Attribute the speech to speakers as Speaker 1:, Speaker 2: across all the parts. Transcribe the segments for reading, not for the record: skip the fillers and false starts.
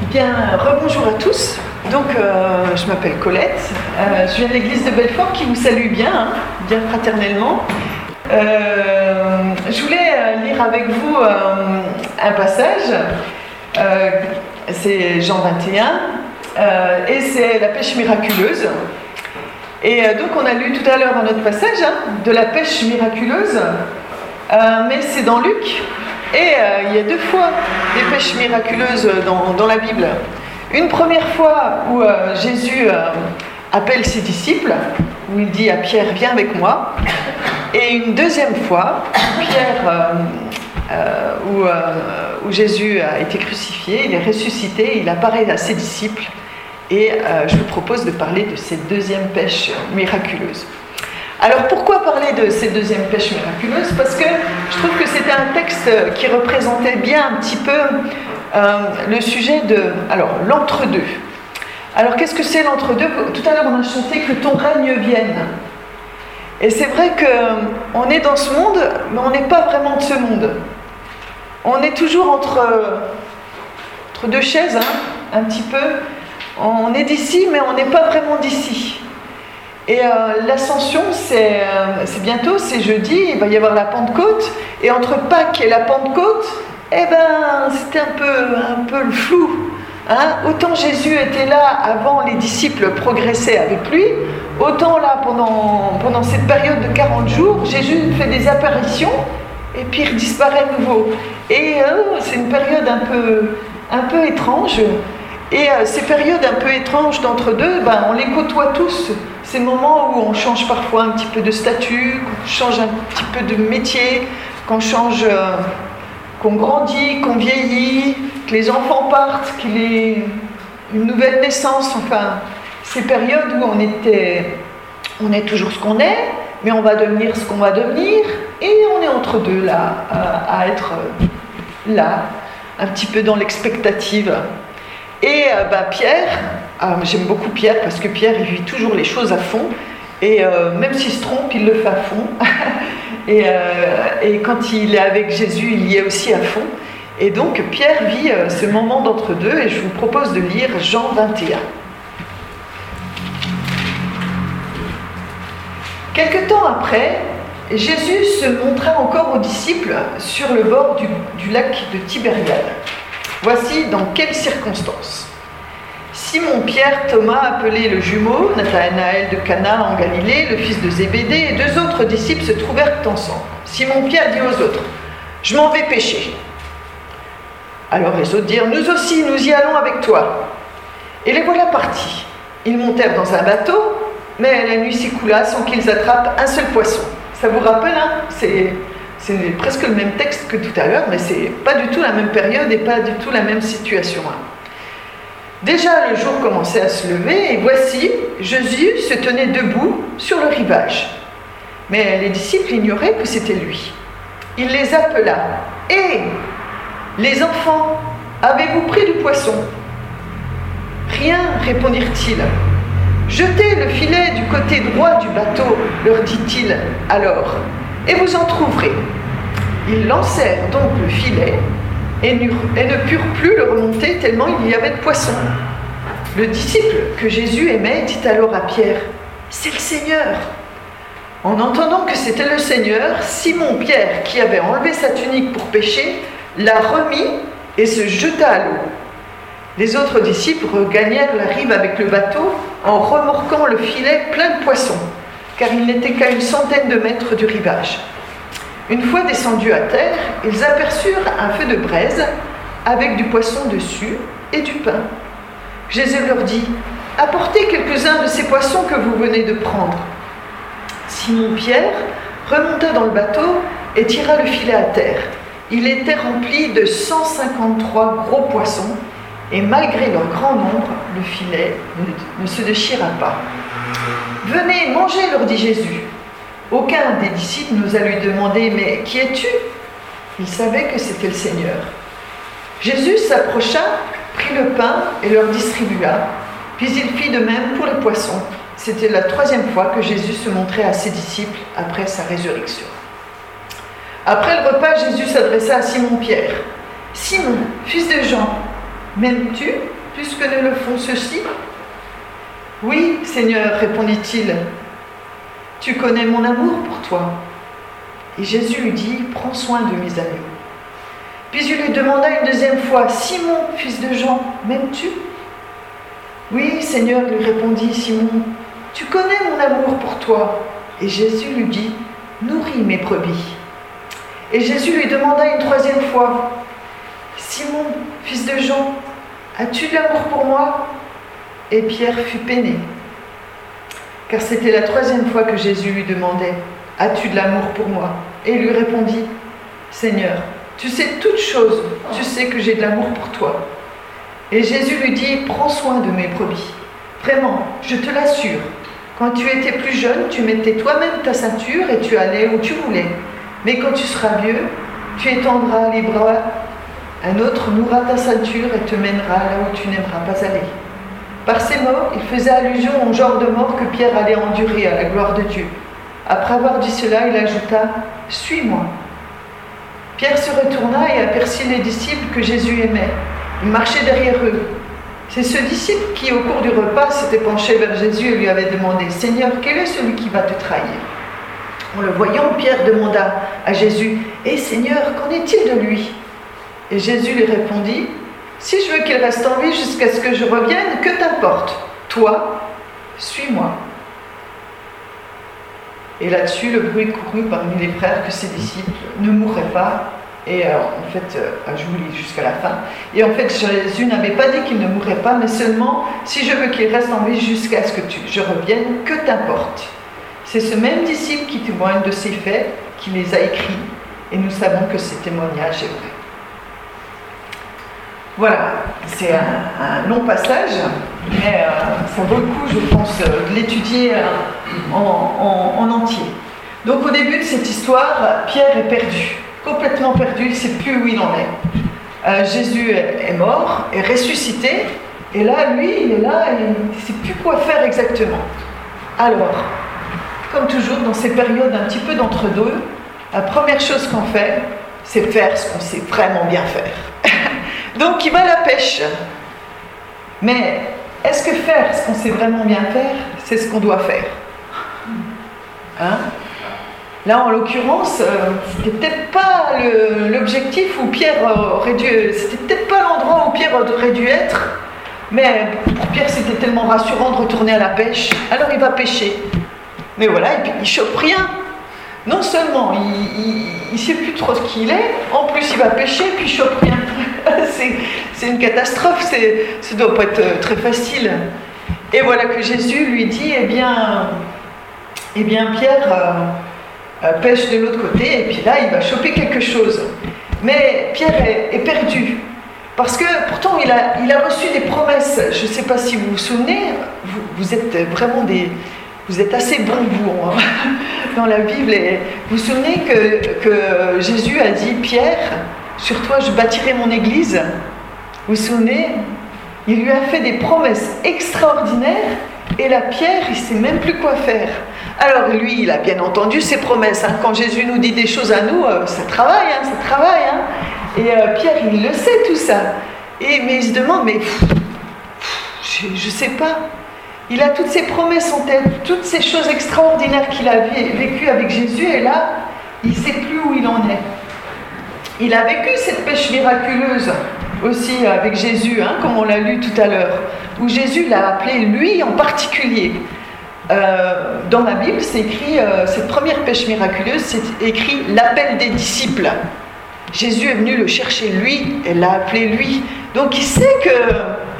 Speaker 1: Bien, rebonjour à tous. Donc, je m'appelle Colette. Je viens de l'église de Belfort qui vous salue bien, bien fraternellement. Je voulais lire avec vous un passage. C'est Jean 21 et c'est la pêche miraculeuse. Et donc, on a lu tout à l'heure un autre passage de la pêche miraculeuse, mais c'est dans Luc. Et il y a deux fois des pêches miraculeuses dans la Bible. Une première fois où Jésus appelle ses disciples, où il dit à Pierre « Viens avec moi ». Et une deuxième fois, où Jésus a été crucifié, il est ressuscité, il apparaît à ses disciples. Et je vous propose de parler de cette deuxième pêche miraculeuse. Alors pourquoi parler de cette deuxième pêche miraculeuse ? Parce que je trouve que c'était un texte qui représentait bien un petit peu le sujet de l'entre-deux. Alors qu'est-ce que c'est l'entre-deux ? Tout à l'heure on a chanté que ton règne vienne. Et c'est vrai qu'on est dans ce monde, mais on n'est pas vraiment de ce monde. On est toujours entre deux chaises, un petit peu. On est d'ici, mais on n'est pas vraiment d'ici. Et l'ascension, c'est bientôt, c'est jeudi, il va y avoir la Pentecôte. Et entre Pâques et la Pentecôte, c'était un peu le flou. Autant Jésus était là avant, les disciples progressaient avec lui, autant là, pendant cette période de 40 jours, Jésus fait des apparitions et puis il disparaît de nouveau. Et c'est une période un peu étrange. Et ces périodes un peu étranges d'entre-deux, on les côtoie tous. Ces moments où on change parfois un petit peu de statut, qu'on change un petit peu de métier, qu'on grandit, qu'on vieillit, que les enfants partent, qu'il y ait une nouvelle naissance. Enfin, ces périodes où on est toujours ce qu'on est, mais on va devenir ce qu'on va devenir, et on est entre deux là, à être là, un petit peu dans l'expectative. Et Pierre, j'aime beaucoup Pierre parce que Pierre il vit toujours les choses à fond et même s'il se trompe il le fait à fond et quand il est avec Jésus il y est aussi à fond et donc Pierre vit ce moment d'entre-deux et je vous propose de lire Jean 21. Quelque temps après, Jésus se montra encore aux disciples sur le bord du lac de Tibériade. Voici dans quelles circonstances. Simon, Pierre, Thomas, appelé le jumeau, Nathanaël de Cana en Galilée, le fils de Zébédée, et deux autres disciples se trouvèrent ensemble. Simon-Pierre dit aux autres, « Je m'en vais pêcher. » Alors les autres dirent, « Nous aussi, nous y allons avec toi. » Et les voilà partis. Ils montèrent dans un bateau, mais la nuit s'écoula sans qu'ils attrapent un seul poisson. Ça vous rappelle, c'est presque le même texte que tout à l'heure, mais c'est pas du tout la même période et pas du tout la même situation. Déjà, le jour commençait à se lever, et voici, Jésus se tenait debout sur le rivage. Mais les disciples ignoraient que c'était lui. Il les appela. « Hé, les enfants, avez-vous pris du poisson ?» « Rien, répondirent-ils. »« Jetez le filet du côté droit du bateau, leur dit-il alors, et vous en trouverez. » Ils lancèrent donc le filet et ne purent plus le remonter tellement il y avait de poissons. Le disciple que Jésus aimait dit alors à Pierre, « C'est le Seigneur !» En entendant que c'était le Seigneur, Simon-Pierre, qui avait enlevé sa tunique pour pêcher, la remit et se jeta à l'eau. Les autres disciples regagnèrent la rive avec le bateau en remorquant le filet plein de poissons, car il n'était qu'à 100 de mètres du rivage. Une fois descendus à terre, ils aperçurent un feu de braise avec du poisson dessus et du pain. Jésus leur dit, « Apportez quelques-uns de ces poissons que vous venez de prendre. » Simon-Pierre remonta dans le bateau et tira le filet à terre. Il était rempli de 153 gros poissons et malgré leur grand nombre, le filet ne se déchira pas. « Venez, mangez, leur dit Jésus. » Aucun des disciples n'osa lui demander « Mais qui es-tu » Il savait que c'était le Seigneur. Jésus s'approcha, prit le pain et leur distribua, puis il fit de même pour les poissons. C'était la 3e fois que Jésus se montrait à ses disciples après sa résurrection. Après le repas, Jésus s'adressa à Simon-Pierre. « Simon, fils de Jean, m'aimes-tu » plus que ne le font ceux-ci ? Oui, Seigneur, répondit-il, tu connais mon amour pour toi. Et Jésus lui dit, prends soin de mes agneaux. Puis il lui demanda une deuxième fois, Simon, fils de Jean, m'aimes-tu ? Oui, Seigneur, lui répondit Simon, tu connais mon amour pour toi. Et Jésus lui dit, nourris mes brebis. Et Jésus lui demanda une troisième fois, Simon, fils de Jean, as-tu de l'amour pour moi ? Et Pierre fut peiné, car c'était la troisième fois que Jésus lui demandait, as-tu de l'amour pour moi ? Et il lui répondit, Seigneur, tu sais toutes choses, tu sais que j'ai de l'amour pour toi. Et Jésus lui dit, prends soin de mes brebis. Vraiment, je te l'assure, quand tu étais plus jeune, tu mettais toi-même ta ceinture et tu allais où tu voulais. Mais quand tu seras vieux, tu étendras les bras, un autre nouera ta ceinture et te mènera là où tu n'aimeras pas aller. Par ces mots, il faisait allusion au genre de mort que Pierre allait endurer à la gloire de Dieu. Après avoir dit cela, il ajouta, « Suis-moi ». Pierre se retourna et aperçut les disciples que Jésus aimait. Il marchait derrière eux. C'est ce disciple qui, au cours du repas, s'était penché vers Jésus et lui avait demandé, « Seigneur, quel est celui qui va te trahir ?» En le voyant, Pierre demanda à Jésus, « Eh Seigneur, qu'en est-il de lui ?» Et Jésus lui répondit, « Si je veux qu'il reste en vie jusqu'à ce que je revienne, que t'importe ? Toi, suis-moi. » Et là-dessus, le bruit courut parmi les frères que ses disciples ne mourraient pas. Et je vous lis jusqu'à la fin. Et en fait, Jésus n'avait pas dit qu'il ne mourrait pas, mais seulement, si je veux qu'il reste en vie jusqu'à ce que je revienne, que t'importe ? C'est ce même disciple qui témoigne de ces faits, qui les a écrits, et nous savons que ce témoignage est vrai. Voilà, c'est un long passage, mais ça vaut le coup, je pense, de l'étudier en entier. Donc au début de cette histoire, Pierre est perdu, complètement perdu, il ne sait plus où il en est. Jésus est mort, est ressuscité, et là, lui, il est là, et il ne sait plus quoi faire exactement. Alors, comme toujours dans ces périodes un petit peu d'entre-deux, la première chose qu'on fait, c'est faire ce qu'on sait vraiment bien faire. Donc il va à la pêche. Mais est-ce que faire ce qu'on sait vraiment bien faire, c'est ce qu'on doit faire ? Hein ? Là, en l'occurrence, c'était peut-être pas l'objectif où Pierre aurait dû... C'était peut-être pas l'endroit où Pierre aurait dû être. Mais pour Pierre, c'était tellement rassurant de retourner à la pêche. Alors il va pêcher. Mais voilà, et puis il chope rien. Non seulement il ne sait plus trop ce qu'il est, en plus il va pêcher, puis il chope rien. C'est une catastrophe, ça ne doit pas être très facile. Et voilà que Jésus lui dit, eh bien Pierre pêche de l'autre côté, et puis là il va choper quelque chose. Mais Pierre est perdu, parce que pourtant il a reçu des promesses. Je ne sais pas si vous vous souvenez, vous êtes vraiment vous êtes assez bons, vous, dans la Bible. Et vous vous souvenez que Jésus a dit, Pierre, sur toi je bâtirai mon église. Vous vous souvenez ? Il lui a fait des promesses extraordinaires, et là, Pierre, il ne sait même plus quoi faire. Alors lui, il a bien entendu ces promesses. Quand Jésus nous dit des choses à nous, ça travaille. Et Pierre, il le sait tout ça. Mais il se demande, mais je ne sais pas. Il a toutes ces promesses en tête, toutes ces choses extraordinaires qu'il a vécues avec Jésus, et là, il ne sait plus où il en est. Il a vécu cette pêche miraculeuse aussi avec Jésus, comme on l'a lu tout à l'heure, où Jésus l'a appelé lui en particulier. Dans la Bible, c'est écrit, cette première pêche miraculeuse, c'est écrit l'appel des disciples. Jésus est venu le chercher lui, et l'a appelé lui. Donc il sait que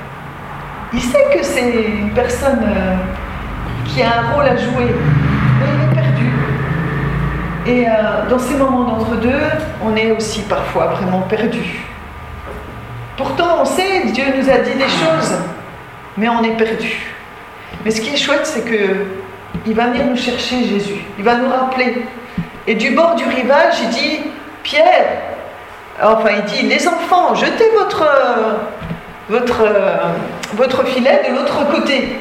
Speaker 1: c'est une personne qui a un rôle à jouer, mais il est perdu. Et dans ces moments d'entre-deux, on est aussi parfois vraiment perdu. Pourtant, on sait, Dieu nous a dit des choses, mais on est perdu. Mais ce qui est chouette, c'est qu'il va venir nous chercher, Jésus. Il va nous rappeler. Et du bord du rivage, il dit, Pierre, il dit, les enfants, jetez votre filet de l'autre côté.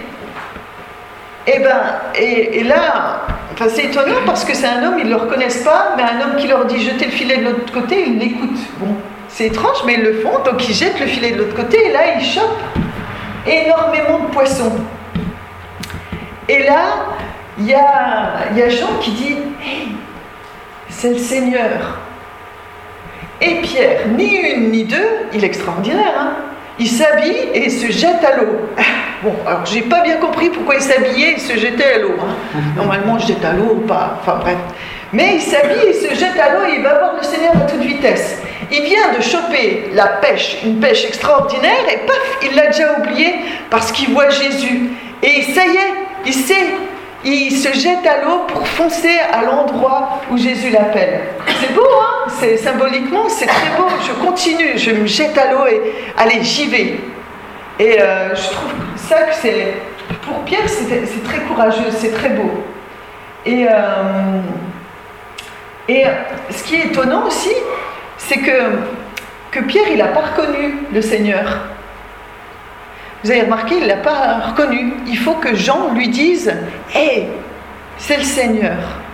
Speaker 1: Et là, c'est étonnant parce que c'est un homme, ils ne le reconnaissent pas, mais un homme qui leur dit jetez le filet de l'autre côté, ils l'écoutent. Bon, c'est étrange, mais ils le font, donc ils jettent le filet de l'autre côté et là ils chopent. énormément de poissons. Et là, il y a Jean qui dit « Hey, c'est le Seigneur !» Et Pierre, ni une ni deux, il est extraordinaire, hein, il s'habille et il se jette à l'eau. Bon, alors j'ai pas bien compris pourquoi il s'habillait et se jetait à l'eau. Hein. Normalement, je jette à l'eau ou pas, enfin bref. Mais il s'habille, il se jette à l'eau et il va voir le Seigneur à toute vitesse. Il vient de choper la pêche, une pêche extraordinaire, et paf, il l'a déjà oublié parce qu'il voit Jésus. Et ça y est, il sait, il se jette à l'eau pour foncer à l'endroit où Jésus l'appelle. C'est beau, hein? Symboliquement, c'est très beau. Je continue, je me jette à l'eau et allez, j'y vais. Et je trouve ça que c'est, pour Pierre, c'est très courageux, c'est très beau. Et ce qui est étonnant aussi, c'est que Pierre, il n'a pas reconnu le Seigneur. Vous avez remarqué, il ne l'a pas reconnu. Il faut que Jean lui dise « Hey, c'est le Seigneur ».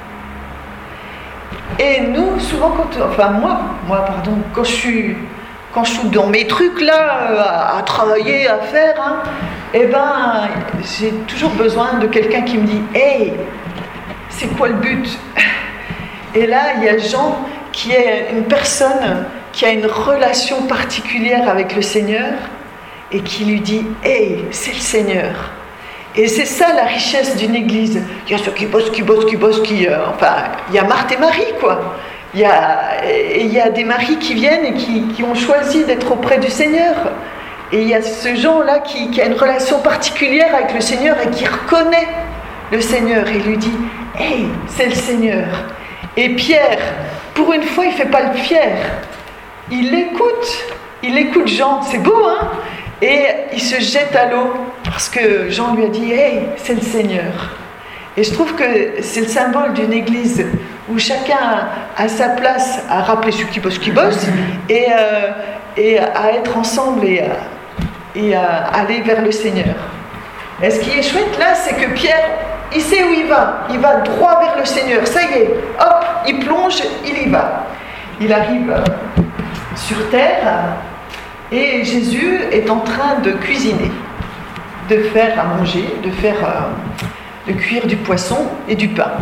Speaker 1: Et nous, souvent, quand je suis dans mes trucs là, à travailler, à faire, hein, eh ben, j'ai toujours besoin de quelqu'un qui me dit « Hey, c'est quoi le but ?» Et là, il y a Jean qui est une personne qui a une relation particulière avec le Seigneur et qui lui dit « Hey, c'est le Seigneur ». Et c'est ça la richesse d'une église. Il y a ceux qui bossent, il y a Marthe et Marie, quoi. Il y a des maris qui viennent et qui ont choisi d'être auprès du Seigneur. Et il y a ce Jean-là qui a une relation particulière avec le Seigneur et qui reconnaît le Seigneur et lui dit « Hey, c'est le Seigneur ». Et Pierre, pour une fois, il ne fait pas le fier. Il écoute Jean, c'est beau, hein? Et il se jette à l'eau parce que Jean lui a dit « Hey, c'est le Seigneur ». Et je trouve que c'est le symbole d'une église où chacun a sa place à rappeler ceux qui bossent, et à être ensemble et à aller vers le Seigneur. Et ce qui est chouette là, c'est que Pierre, il sait où il va droit vers le Seigneur, ça y est, hop, il plonge, il y va. Il arrive sur terre et Jésus est en train de cuisiner, de faire à manger, de cuire du poisson et du pain.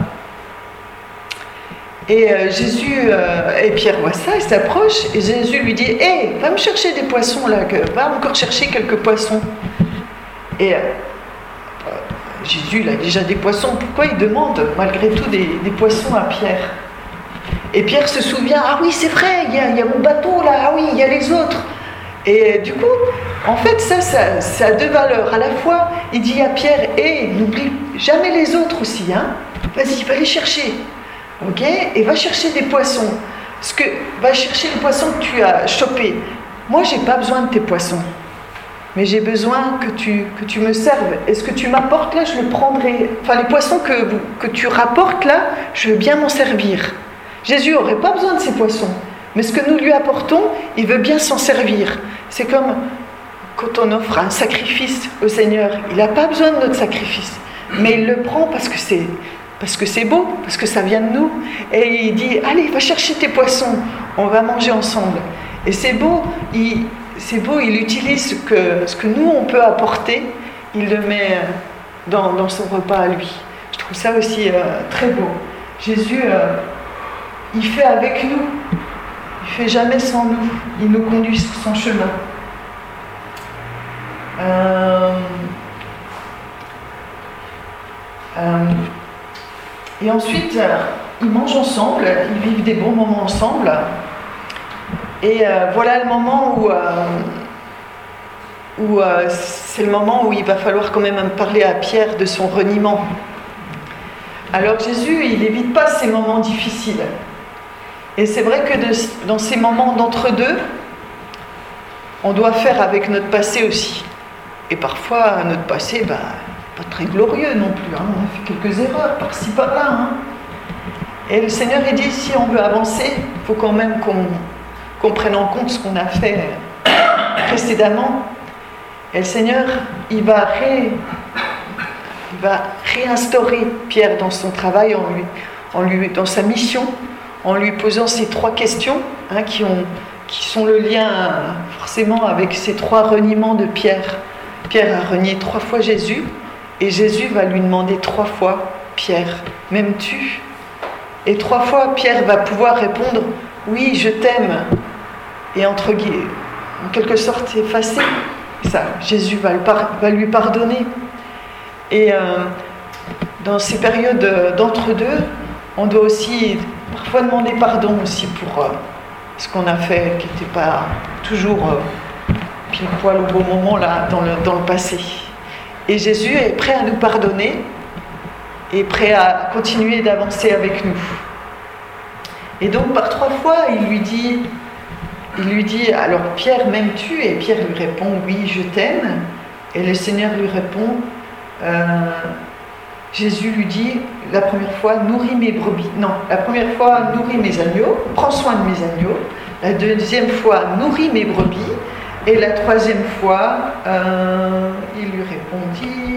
Speaker 1: Et et Pierre voit ça, il s'approche et Jésus lui dit « Hey, va me chercher des poissons là, va encore chercher quelques poissons. » Et Jésus, il a déjà des poissons, pourquoi il demande malgré tout des poissons à Pierre? Et Pierre se souvient, ah oui, c'est vrai, il y a mon bateau là, ah oui, il y a les autres. Et du coup, en fait, ça a deux valeurs. À la fois, il dit à Pierre, n'oublie jamais les autres aussi, hein. Vas-y, va les chercher, ok? Et va chercher des poissons. Va chercher les poissons que tu as chopés. Moi, j'ai pas besoin de tes poissons. Mais j'ai besoin que tu me serves. Et ce que tu m'apportes là, je le prendrai. Enfin, les poissons que tu rapportes là, je veux bien m'en servir. Jésus n'aurait pas besoin de ces poissons. Mais ce que nous lui apportons, il veut bien s'en servir. C'est comme quand on offre un sacrifice au Seigneur. Il n'a pas besoin de notre sacrifice. Mais il le prend parce que c'est beau, parce que ça vient de nous. Et il dit, allez, va chercher tes poissons. On va manger ensemble. Et c'est beau. Il utilise ce que nous, on peut apporter, il le met dans son repas à lui. Je trouve ça aussi très beau. Jésus, il fait avec nous, il ne fait jamais sans nous, il nous conduit sur son chemin. Et ensuite, ils mangent ensemble, ils vivent des bons moments ensemble. Et voilà le moment où c'est le moment où il va falloir quand même parler à Pierre de son reniement. Alors Jésus, il n'évite pas ces moments difficiles. Et c'est vrai que dans ces moments d'entre-deux, on doit faire avec notre passé aussi. Et parfois, notre passé, pas très glorieux non plus. Hein. On a fait quelques erreurs par-ci, par-là. Hein. Et le Seigneur, il dit, si on veut avancer, il faut quand même qu'on prenne en compte ce qu'on a fait précédemment. Et le Seigneur, il va réinstaurer Pierre dans son travail, dans sa mission, en lui posant ces 3 questions, hein, qui sont le lien forcément avec ces 3 reniements de Pierre. Pierre a renié 3 fois Jésus, et Jésus va lui demander 3 fois, Pierre, m'aimes-tu? Et 3 fois, Pierre va pouvoir répondre, oui, je t'aime, et en quelque sorte effacer ça. Jésus va lui pardonner. Et dans ces périodes d'entre-deux, on doit aussi parfois demander pardon aussi pour ce qu'on a fait qui n'était pas toujours pile poil au bon moment là dans le passé. Et Jésus est prêt à nous pardonner et prêt à continuer d'avancer avec nous. Et donc par 3 fois, il lui dit alors Pierre, m'aimes-tu? Et Pierre lui répond, oui, je t'aime. Et le Seigneur lui répond, Jésus lui dit la première fois, nourris mes brebis. Non, la première fois, nourris mes agneaux, prends soin de mes agneaux. La deuxième fois, nourris mes brebis. Et la troisième fois, il lui répondit,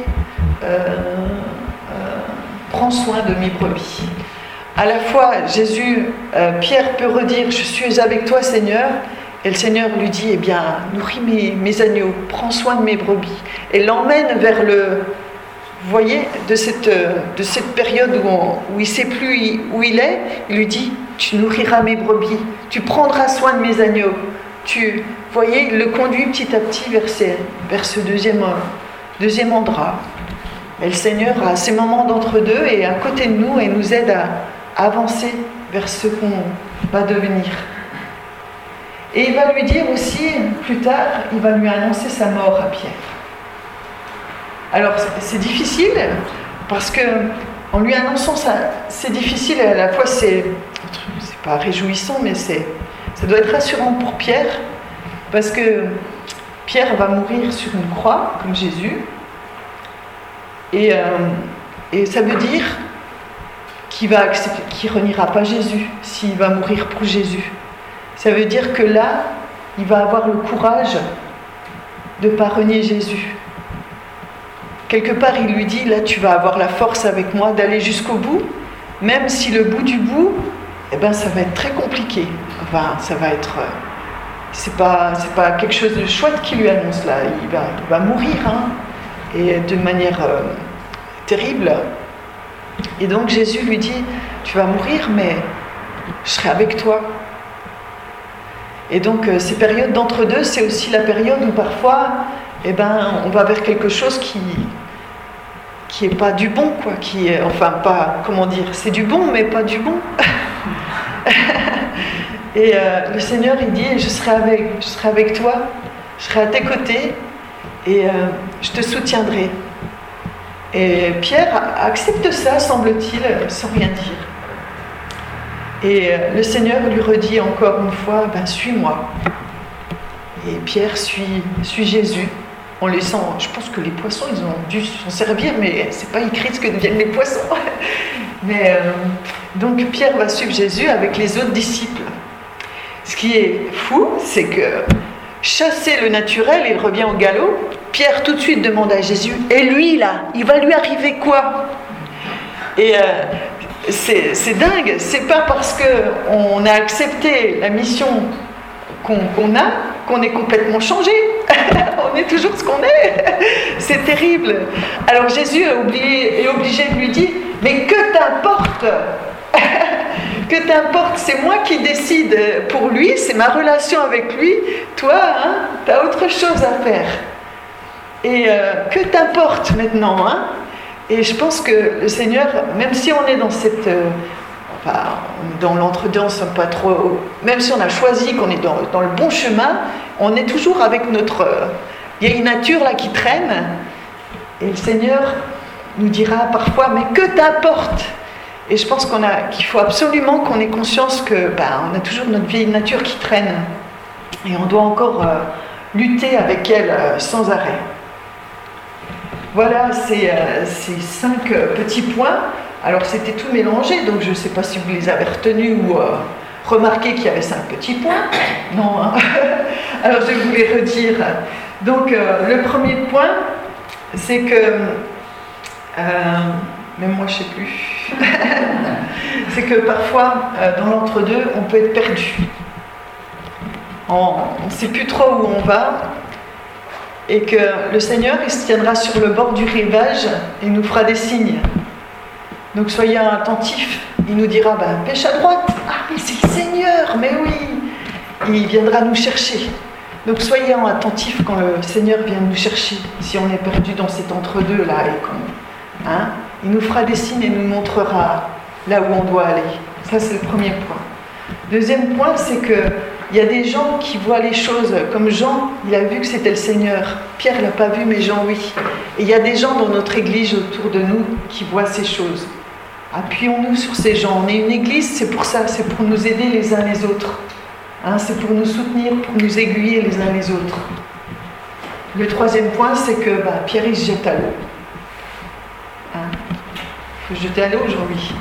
Speaker 1: prends soin de mes brebis. À la fois, Pierre peut redire, je suis avec toi Seigneur, et le Seigneur lui dit, eh bien, nourris mes agneaux, prends soin de mes brebis, et l'emmène vers vous voyez, de cette période où il ne sait plus où il est, il lui dit, tu nourriras mes brebis, tu prendras soin de mes agneaux. Vous voyez, il le conduit petit à petit vers ce deuxième endroit. Et le Seigneur a ces moments d'entre-deux et à côté de nous et nous aide à avancer vers ce qu'on va devenir. Et il va lui dire aussi, plus tard, il va lui annoncer sa mort à Pierre. Alors c'est difficile parce que en lui annonçant ça, c'est difficile et à la fois c'est pas réjouissant, mais ça doit être rassurant pour Pierre parce que Pierre va mourir sur une croix comme Jésus et ça veut dire qu'il reniera pas Jésus s'il va mourir pour Jésus. Ça veut dire que là, il va avoir le courage de ne pas renier Jésus. Quelque part, il lui dit, là, tu vas avoir la force avec moi d'aller jusqu'au bout, même si le bout du bout, ça va être très compliqué. Enfin, ça va être... c'est pas quelque chose de chouette qu'il lui annonce, là. Il va mourir, et de manière terrible. Et donc, Jésus lui dit, tu vas mourir, mais je serai avec toi. Et donc, ces périodes d'entre-deux, c'est aussi la période où parfois, on va vers quelque chose qui est pas du bon, quoi. C'est du bon, mais pas du bon. Et le Seigneur, il dit, je serai avec toi, je serai à tes côtés, et je te soutiendrai. Et Pierre accepte ça, semble-t-il, sans rien dire. Et le Seigneur lui redit encore une fois, suis-moi. Et Pierre suit Jésus en laissant, je pense que les poissons, ils ont dû s'en servir, mais c'est pas écrit ce que deviennent les poissons. Mais donc Pierre va suivre Jésus avec les autres disciples. Ce qui est fou, c'est que chasser le naturel, il revient au galop. Pierre tout de suite demande à Jésus, et lui là, il va lui arriver quoi? Et c'est dingue, c'est pas parce qu'on a accepté la mission qu'on a qu'on est complètement changé. On est toujours ce qu'on est. C'est terrible. Alors Jésus est obligé de lui dire, mais que t'importe? Que t'importe, c'est moi qui décide pour lui, c'est ma relation avec lui. Toi, t'as autre chose à faire. Et que t'importe maintenant, Et je pense que le Seigneur, même si on est dans dans l'entre-deux, on ne sent pas trop... Même si on a choisi qu'on est dans le bon chemin, on est toujours avec notre vieille nature là qui traîne. Et le Seigneur nous dira parfois, mais que t'importe? Et je pense qu'il faut absolument qu'on ait conscience que on a toujours notre vieille nature qui traîne. Et on doit encore lutter avec elle sans arrêt. Voilà ces 5 petits points. Alors c'était tout mélangé, donc je ne sais pas si vous les avez retenus ou remarqué qu'il y avait 5 petits points. Non, Alors je vais vous les redire. Donc le premier point, c'est que... même moi je ne sais plus. C'est que parfois, dans l'entre-deux, on peut être perdu. On ne sait plus trop où on va. et que le Seigneur, il se tiendra sur le bord du rivage et nous fera des signes. Donc soyez attentifs. Il nous dira, pêche à droite. Ah, mais c'est le Seigneur, mais oui. Il viendra nous chercher. Donc soyez attentifs quand le Seigneur vient nous chercher, si on est perdu dans cet entre-deux-là. Il nous fera des signes et nous montrera là où on doit aller. Ça, c'est le premier point. Deuxième point, c'est qu'il y a des gens qui voient les choses comme Jean, il a vu que c'était le Seigneur. Pierre ne l'a pas vu, mais Jean, oui. Et il y a des gens dans notre église autour de nous qui voient ces choses. Appuyons-nous sur ces gens. On est une église, c'est pour ça, c'est pour nous aider les uns les autres. C'est pour nous soutenir, pour nous aiguiller les uns les autres. Le troisième point, c'est que Pierre, il se jette à l'eau. Il faut se jeter à l'eau aujourd'hui.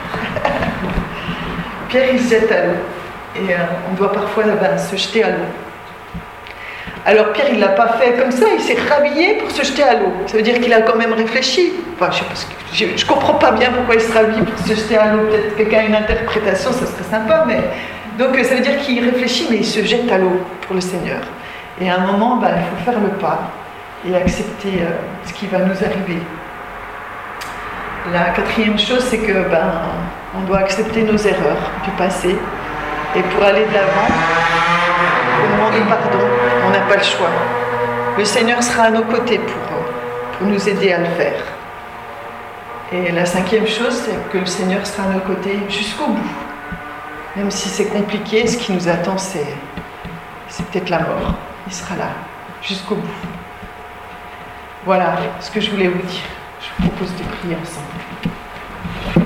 Speaker 1: Pierre, il se jette à l'eau. Et on doit parfois se jeter à l'eau. Alors Pierre, il ne l'a pas fait comme ça, il s'est rhabillé pour se jeter à l'eau. Ça veut dire qu'il a quand même réfléchi. Enfin, je ne comprends pas bien pourquoi il se rhabille pour se jeter à l'eau. Peut-être quelqu'un a une interprétation, ça serait sympa, mais... Donc ça veut dire qu'il réfléchit, mais il se jette à l'eau pour le Seigneur. Et à un moment, il faut faire le pas et accepter ce qui va nous arriver. La quatrième chose, c'est que on doit accepter nos erreurs du passé. Et pour aller de l'avant, il faut demander pardon. On n'a pas le choix. Le Seigneur sera à nos côtés pour nous aider à le faire. Et la cinquième chose, c'est que le Seigneur sera à nos côtés jusqu'au bout. Même si c'est compliqué, ce qui nous attend, c'est peut-être la mort. Il sera là, jusqu'au bout. Voilà ce que je voulais vous dire. Je vous propose de prier ensemble.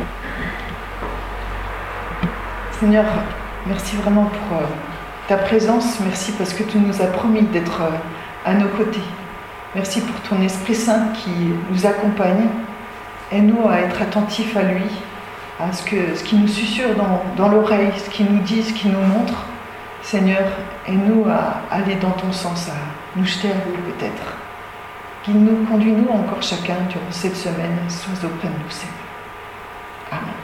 Speaker 1: Seigneur, merci vraiment pour ta présence. Merci parce que tu nous as promis d'être à nos côtés. Merci pour ton Esprit Saint qui nous accompagne. Aide-nous à être attentifs à lui, à ce qui nous susurre dans l'oreille, ce qu'il nous dit, ce qu'il nous montre. Seigneur, aide-nous à aller dans ton sens, à nous jeter à l'eau peut-être. Guide-nous, conduis-nous encore chacun durant cette semaine. Sois auprès de nous, Seigneur.